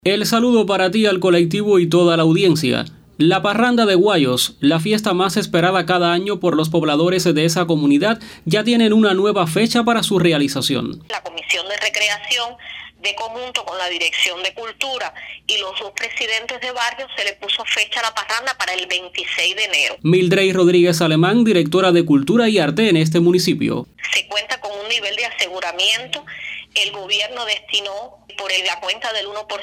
El saludo para ti al colectivo y toda la audiencia. La Parranda de Guayos, la fiesta más esperada cada año por los pobladores de esa comunidad, ya tienen una nueva fecha para su realización. La Comisión de Recreación, de conjunto con la Dirección de Cultura y los dos presidentes de barrio, se le puso fecha a la parranda para el 26 de enero. Mildred Rodríguez Alemán, directora de Cultura y Arte en este municipio. Se cuenta con un nivel de aseguramiento. El gobierno destinó por la cuenta del 1%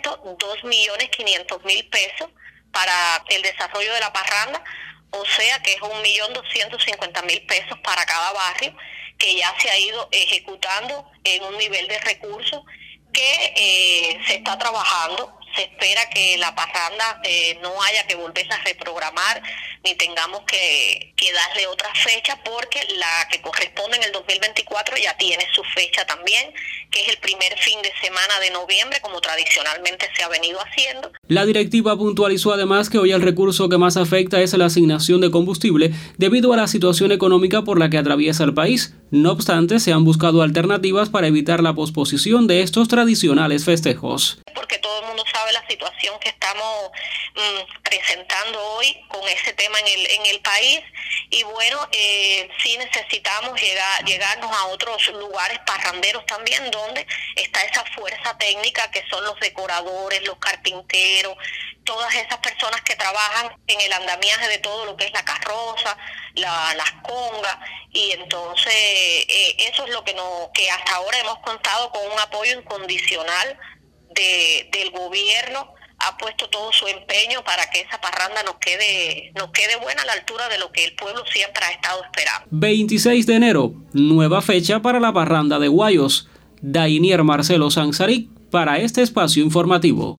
2.500.000 pesos para el desarrollo de la parranda, o sea que es 1.250.000 pesos para cada barrio, que ya se ha ido ejecutando en un nivel de recursos que se está trabajando. Se espera que la parranda no haya que volverla a reprogramar ni tengamos que darle otra fecha, porque la que corresponde en el 2024 ya tiene su fecha también, que es el primer fin de semana de noviembre, como tradicionalmente se ha venido haciendo. La directiva puntualizó además que hoy el recurso que más afecta es la asignación de combustible debido a la situación económica por la que atraviesa el país. No obstante, se han buscado alternativas para evitar la posposición de estos tradicionales festejos. Porque todo el mundo sabe la situación que estamos presentando hoy con ese tema en el país, y bueno, sí necesitamos llegarnos a otros lugares parranderos también, donde está esa fuerza técnica que son los decoradores, los carpinteros, todas esas personas que trabajan en el andamiaje de todo lo que es la carroza, las congas, y entonces eso es lo que hasta ahora hemos contado con un apoyo incondicional del gobierno. Ha puesto todo su empeño para que esa parranda nos quede buena, a la altura de lo que el pueblo siempre ha estado esperando. 26 de enero, nueva fecha para la Parranda de Guayos. Dainier Marcelo Sanzaric para este espacio informativo.